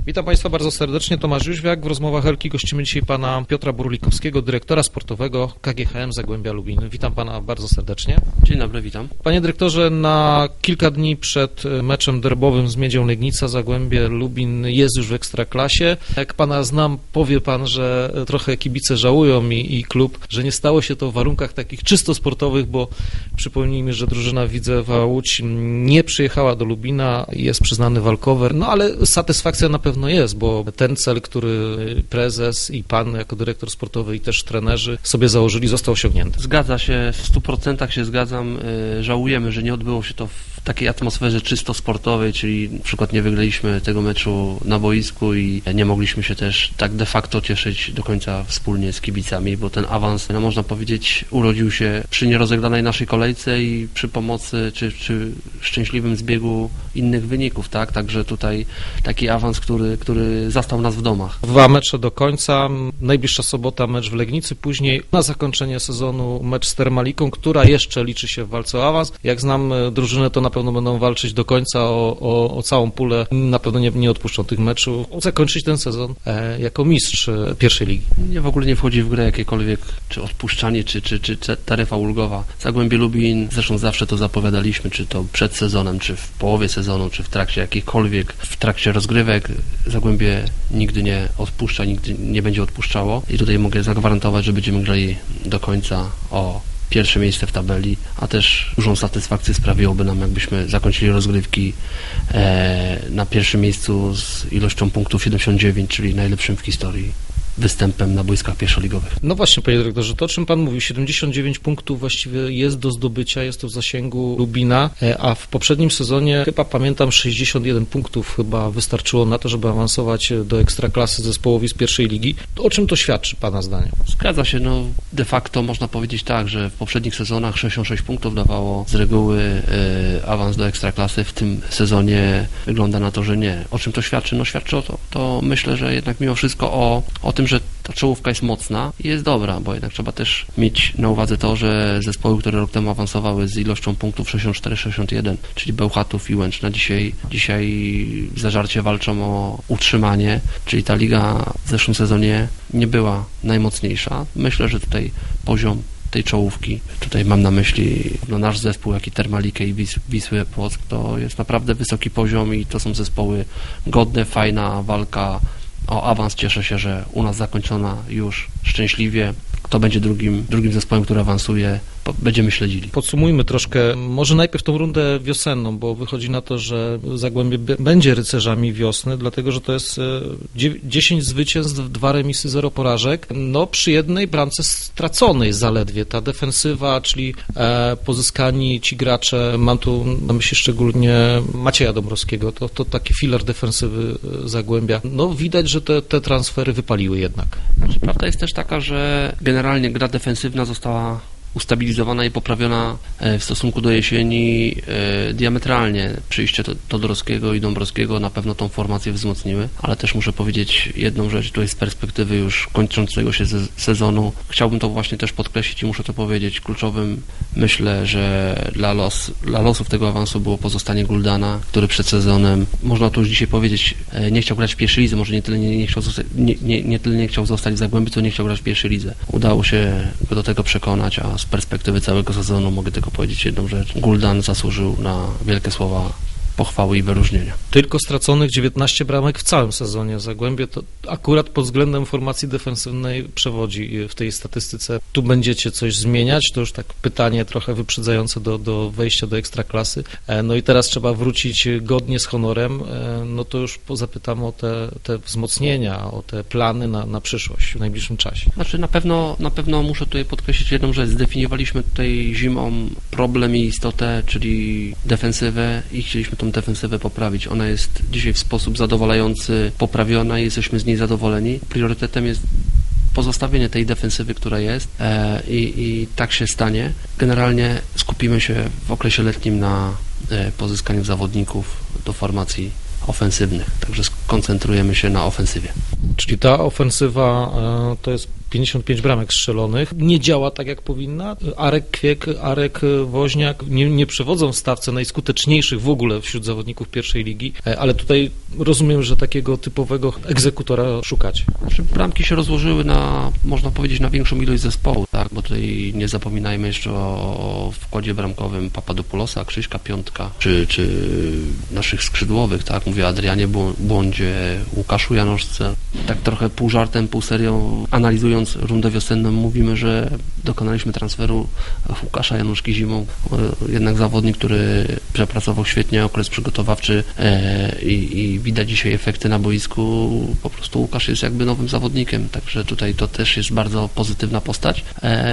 Witam Państwa bardzo serdecznie, Tomasz Jóźwiak. W rozmowach Elki gościmy dzisiaj pana Piotra Burlikowskiego, dyrektora sportowego KGHM Zagłębia Lubin. Witam pana bardzo serdecznie. Dzień dobry, witam. Panie dyrektorze, na kilka dni przed meczem derbowym z Miedzią Legnica Zagłębie Lubin jest już w Ekstraklasie. Jak pana znam, powie pan, że trochę kibice żałują i klub, że nie stało się to w warunkach takich czysto sportowych, bo przypomnijmy, że drużyna Widzewa Łódź nie przyjechała do Lubina, jest przyznany walkover, no ale satysfakcja na pewno jest, bo ten cel, który prezes i pan jako dyrektor sportowy i też trenerzy sobie założyli, został osiągnięty. Zgadza się, w 100% się zgadzam. Żałujemy, że nie odbyło się to w takiej atmosferze czysto sportowej, czyli na przykład nie wygraliśmy tego meczu na boisku i nie mogliśmy się też tak de facto cieszyć do końca wspólnie z kibicami, bo ten awans, no można powiedzieć, urodził się przy nierozegranej naszej kolejce i przy pomocy czy szczęśliwym zbiegu innych wyników, tak? Także tutaj taki awans, który zastał nas w domach. 2 mecze do końca, najbliższa sobota mecz w Legnicy, później na zakończenie sezonu mecz z Termaliką, która jeszcze liczy się w walce o awans. Jak znam drużynę, to na pewno będą walczyć do końca o całą pulę, na pewno nie odpuszczą tych meczów, zakończyć ten sezon jako mistrz pierwszej ligi. W ogóle nie wchodzi w grę jakiekolwiek czy odpuszczanie, czy taryfa ulgowa. Zagłębie Lubin, zresztą zawsze to zapowiadaliśmy, czy to przed sezonem, czy w połowie sezonu, czy w trakcie jakichkolwiek, w trakcie rozgrywek. Zagłębie nigdy nie odpuszcza, nigdy nie będzie odpuszczało i tutaj mogę zagwarantować, że będziemy grali do końca o pierwsze miejsce w tabeli, a też dużą satysfakcję sprawiłoby nam, jakbyśmy zakończyli rozgrywki na pierwszym miejscu z ilością punktów 79, czyli najlepszym w historii występem na boiskach pierwszoligowych. No właśnie, panie dyrektorze, to o czym pan mówił, 79 punktów właściwie jest do zdobycia, jest to w zasięgu Lubina, a w poprzednim sezonie, chyba pamiętam, 61 punktów chyba wystarczyło na to, żeby awansować do Ekstraklasy zespołowi z pierwszej ligi. O czym to świadczy pana zdaniem? Zgadza się, no de facto można powiedzieć tak, że w poprzednich sezonach 66 punktów dawało z reguły awans do Ekstraklasy, w tym sezonie wygląda na to, że nie. O czym to świadczy? No świadczy o to myślę, że jednak mimo wszystko o tym, że ta czołówka jest mocna i jest dobra, bo jednak trzeba też mieć na uwadze to, że zespoły, które rok temu awansowały z ilością punktów 64-61, czyli Bełchatów i Łęczna, dzisiaj zażarcie walczą o utrzymanie, czyli ta liga w zeszłym sezonie nie była najmocniejsza. Myślę, że tutaj poziom tej czołówki, tutaj mam na myśli nasz zespół, jak i Termalikę i Wisłę Płock, to jest naprawdę wysoki poziom i to są zespoły godne, fajna walka o awans. Cieszę się, że u nas zakończona już szczęśliwie. Kto będzie drugim zespołem, który awansuje, będziemy śledzili. Podsumujmy troszkę, może najpierw tą rundę wiosenną, bo wychodzi na to, że Zagłębie będzie rycerzami wiosny, dlatego że to jest 10 zwycięstw, 2 remisy, 0 porażek. No przy jednej bramce straconej zaledwie. Ta defensywa, czyli pozyskani ci gracze, mam tu na myśli szczególnie Macieja Dąbrowskiego, to taki filar defensywy Zagłębia. No widać, że te transfery wypaliły jednak. Znaczy, prawda jest też taka, że generalnie gra defensywna została ustabilizowana i poprawiona w stosunku do jesieni diametralnie. Przyjście Todorowskiego i Dąbrowskiego na pewno tą formację wzmocniły, ale też muszę powiedzieć jedną rzecz, tutaj z perspektywy już kończącego się sezonu. Chciałbym to właśnie też podkreślić i muszę to powiedzieć. Kluczowym myślę, że dla losów tego awansu było pozostanie Guldana, który przed sezonem, można to już dzisiaj powiedzieć, nie chciał grać w pierwszej lidze, może nie tyle nie chciał zostać w Zagłębiu, co nie chciał grać w pierwszej lidze. Udało się go do tego przekonać, a z perspektywy całego sezonu mogę tylko powiedzieć jedną rzecz. Guldan zasłużył na wielkie słowa pochwały i wyróżnienia. Tylko straconych 19 bramek w całym sezonie. Zagłębie to akurat pod względem formacji defensywnej przewodzi w tej statystyce. Tu będziecie coś zmieniać, to już tak pytanie trochę wyprzedzające do wejścia do Ekstraklasy. No i teraz trzeba wrócić godnie z honorem, no to już zapytam o te wzmocnienia, o te plany na przyszłość w najbliższym czasie. Znaczy na pewno muszę tutaj podkreślić jedną rzecz. Zdefiniowaliśmy tutaj zimą problem i istotę, czyli defensywę i chcieliśmy tą defensywę poprawić. Ona jest dzisiaj w sposób zadowalający poprawiona i jesteśmy z niej zadowoleni. Priorytetem jest pozostawienie tej defensywy, która jest i tak się stanie. Generalnie skupimy się w okresie letnim na pozyskaniu zawodników do formacji ofensywnych, także skoncentrujemy się na ofensywie. Czyli ta ofensywa to jest 55 bramek strzelonych. Nie działa tak, jak powinna. Arek Kwiek, Arek Woźniak nie przewodzą w stawce najskuteczniejszych w ogóle wśród zawodników pierwszej ligi, ale tutaj rozumiem, że takiego typowego egzekutora szukacie. Znaczy, bramki się rozłożyły można powiedzieć, na większą ilość zespołu, tak? Bo tutaj nie zapominajmy jeszcze o wkładzie bramkowym Papadopoulosa, Krzyśka Piątka, czy naszych skrzydłowych, tak? Mówię o Adrianie Błądzie, Łukaszu Janoszce. Tak trochę pół żartem, pół serią, analizując rundę wiosenną, mówimy, że dokonaliśmy transferu Łukasza Januszki zimą. Jednak zawodnik, który przepracował świetnie okres przygotowawczy i widać dzisiaj efekty na boisku. Po prostu Łukasz jest jakby nowym zawodnikiem, także tutaj to też jest bardzo pozytywna postać.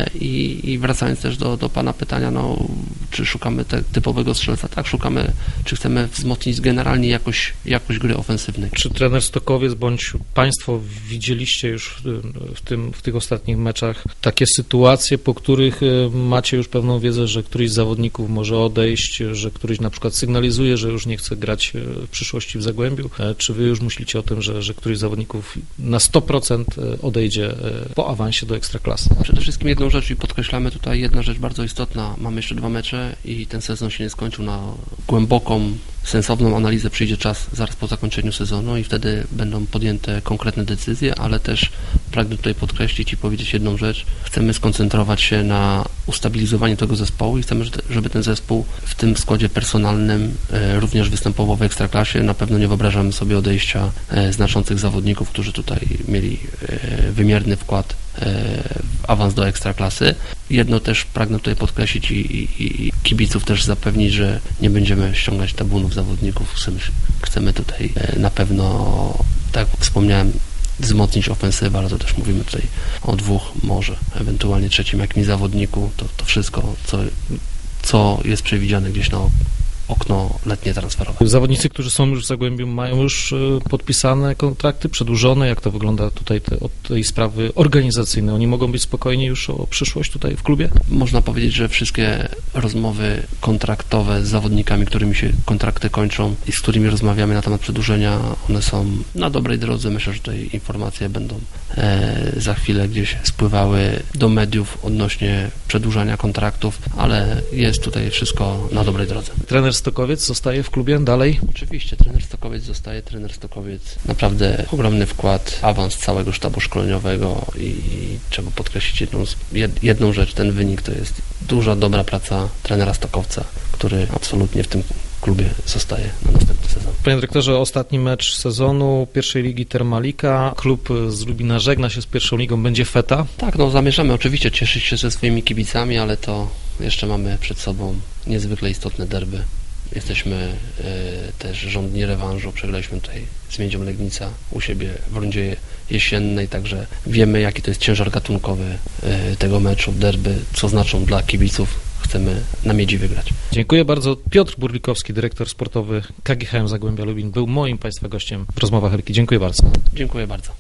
I wracając też do pana pytania, czy szukamy typowego strzelca? Tak, szukamy, czy chcemy wzmocnić generalnie jakość gry ofensywnej. Czy trener Stokowiec bądź państwo widzieliście już w tych ostatnich meczach takie sytuacje, po których macie już pewną wiedzę, że któryś z zawodników może odejść, że któryś na przykład sygnalizuje, że już nie chce grać w przyszłości w Zagłębiu? Czy wy już myślicie o tym, że któryś z zawodników na 100% odejdzie po awansie do Ekstraklasy? Przede wszystkim jedną rzecz i podkreślamy tutaj, jedna rzecz bardzo istotna. Mamy jeszcze 2 mecze i ten sezon się nie skończył. Na głęboką, sensowną analizę przyjdzie czas zaraz po zakończeniu sezonu i wtedy będą podjęte konkretne decyzje, ale też pragnę tutaj podkreślić i powiedzieć jedną rzecz. Chcemy skoncentrować się na ustabilizowaniu tego zespołu i chcemy, żeby ten zespół w tym składzie personalnym również występował w Ekstraklasie. Na pewno nie wyobrażamy sobie odejścia znaczących zawodników, którzy tutaj mieli wymierny wkład w awans do Ekstraklasy. Jedno też pragnę tutaj podkreślić i kibiców też zapewnić, że nie będziemy ściągać tabunów zawodników. Chcemy tutaj na pewno, tak jak wspomniałem, wzmocnić ofensywę, ale to też mówimy tutaj o 2, może ewentualnie 3 jakimś zawodniku. To wszystko, co jest przewidziane gdzieś na okno letnie transferowe. Zawodnicy, którzy są już w Zagłębiu, mają już podpisane kontrakty, przedłużone. Jak to wygląda tutaj od tej sprawy organizacyjnej? Oni mogą być spokojni już o przyszłość tutaj w klubie? Można powiedzieć, że wszystkie rozmowy kontraktowe z zawodnikami, którymi się kontrakty kończą i z którymi rozmawiamy na temat przedłużenia, one są na dobrej drodze. Myślę, że tutaj informacje będą za chwilę gdzieś spływały do mediów odnośnie przedłużania kontraktów, ale jest tutaj wszystko na dobrej drodze. Trener Stokowiec zostaje w klubie dalej? Oczywiście, trener Stokowiec zostaje. Trener Stokowiec naprawdę ogromny wkład, awans całego sztabu szkoleniowego i trzeba podkreślić jedną rzecz, ten wynik to jest duża, dobra praca trenera Stokowca, który absolutnie w tym klubie zostaje na następny sezon. Panie dyrektorze, ostatni mecz sezonu pierwszej ligi Termalika. Klub z Lubina żegna się z pierwszą ligą. Będzie feta? Tak, zamierzamy oczywiście cieszyć się ze swoimi kibicami, ale to jeszcze mamy przed sobą niezwykle istotne derby. Jesteśmy też żądni rewanżu. Przegraliśmy tutaj z Miedzią Legnica u siebie w rundzie jesiennej, także wiemy, jaki to jest ciężar gatunkowy tego meczu, derby, co znaczą dla kibiców. Chcemy na Miedzi wygrać. Dziękuję bardzo. Piotr Burlikowski, dyrektor sportowy KGHM Zagłębia Lubin, był moim Państwa gościem w rozmowach Erki. Dziękuję bardzo. Dziękuję bardzo.